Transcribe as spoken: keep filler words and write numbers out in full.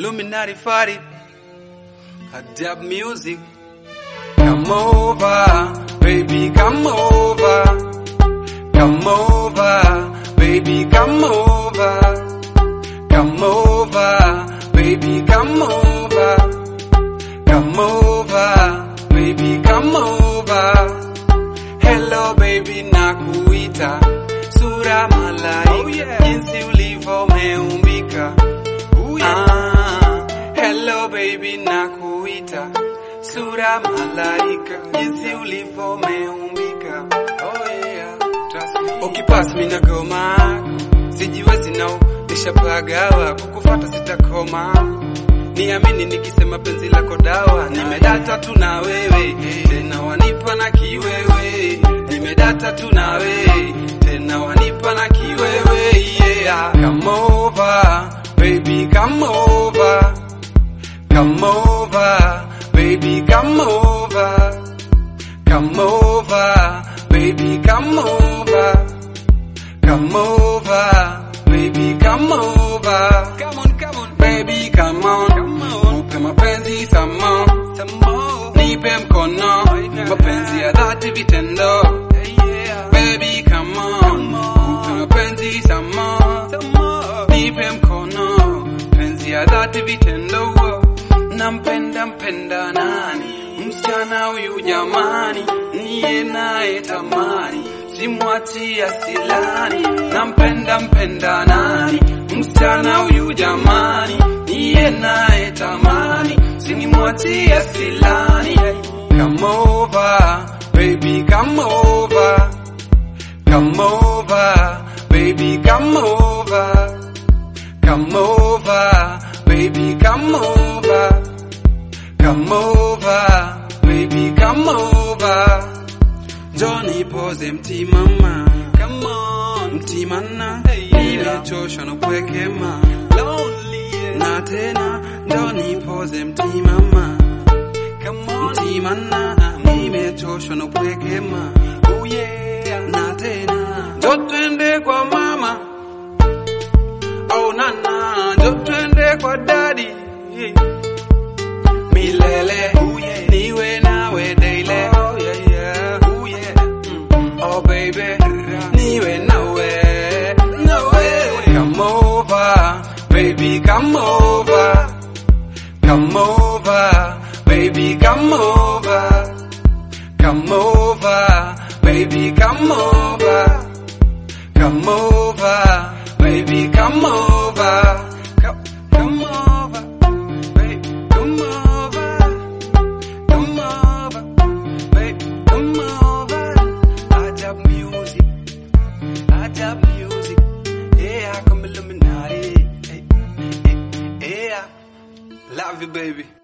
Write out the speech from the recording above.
Luminati Fari, Adab Music. Come over, baby, come over. Come over, baby, come over. Come over, baby, come over. Come over, baby, come over. Hello baby, nakuita sura malaika. Oh, yeah. Jinsi ulivyo umeumbika. Oh, yeah. Ah, hello baby, nakuita sura malaika. Jinsi ulivyo umeumbika. Oh yeah, trust me. Ukipass mimi nagoma, sijiwezi nao nishapagawa, kukufuata sitakoma. Niamini nikisema penzi lako dawa, nimedata tu na wewe, tena wanipa na kiwewe. Nimedata tu na wewe, tena wanipa na kiwewe, yeah. Come over, baby, come over. Come over, baby, come over. Come over, baby, come over. Come over, baby, come over. Come on, come on, baby, come on. Upe mapenzi samo, nipe mkono, mapenzi ya dhati vitendo. Baby, come on. Upe mapenzi samo, nipe mkono, penzi ya dhati vitendo. Nampenda mpenda nani, msichana huyu jamani, niye naye tamani, simwachi asilani. Nampenda mpenda nani, msichana huyu jamani, niye naye tamani, simwachi asilani. Come over, baby, come over. Come over, baby, come over. Come over, baby, come over. Come over, baby, come over. Johnny pose mti mama, come on, mti mana, nimechoshwa na upweke ma, lonely na tena. Johnny pose mti mama, come on, mti mana, nimechoshwa na upweke ma, oh yeah, na tena. Jo twende kwa mama, oh nana, jo twende kwa daddy, milele, oh yeah, niwe nawe daily. Oh baby, niwe nawe, nawe. Come over, baby, come over. Come over, baby, come over. Come over, baby, come over. Come over, baby, come over. Come, come over, baby, come over. Come over, baby, come over. Adab Music, Adab Music, yeah, come Illuminati, hey, hey, hey, yeah. Love you, baby.